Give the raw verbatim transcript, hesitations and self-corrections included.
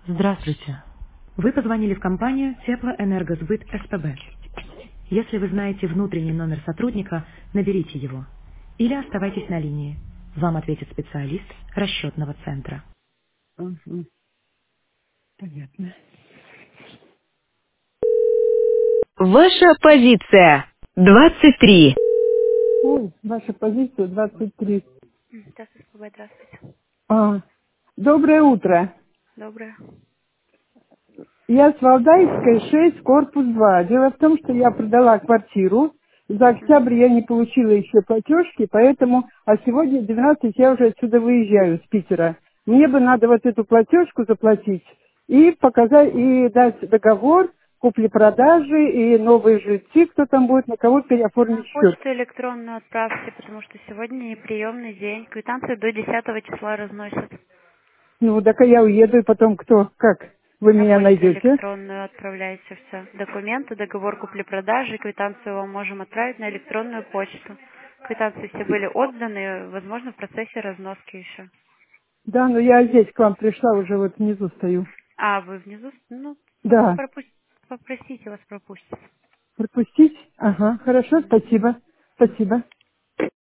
Здравствуйте. Вы позвонили в компанию Теплоэнергосбыт СПБ. Если вы знаете внутренний номер сотрудника, наберите его. Или оставайтесь на линии. Вам ответит специалист расчетного центра. Мгм. Понятно. Ваша позиция. двадцать три. Ой, ваша позиция двадцать три. Здравствуйте, Слава, здравствуйте. А, доброе утро. Доброе. Я с Валдайской, шесть, корпус два. Дело в том, что я продала квартиру. За Мгм. октябрь я не получила еще платежки, поэтому, а сегодня двенадцать я уже отсюда выезжаю, с Питера. Мне бы надо вот эту платежку заплатить и показать, и дать договор купли-продажи, и новые жильцы, кто там будет, на кого На переоформить счет. почту электронную отправьте, потому что сегодня неприемный день. Квитанции до десятого числа разносят. Ну, так а я уеду, и потом кто, как? Вы На меня почту найдете? электронную отправляйте все. Документы, договор купли-продажи, квитанцию вам можем отправить на электронную почту. Квитанции все были отданы, возможно, в процессе разноски еще. Да, но я здесь к вам пришла, уже вот внизу стою. А, вы внизу? Ну, Да. пропу- попросите, вас пропустят. Пропустить? Ага, хорошо, спасибо. Спасибо.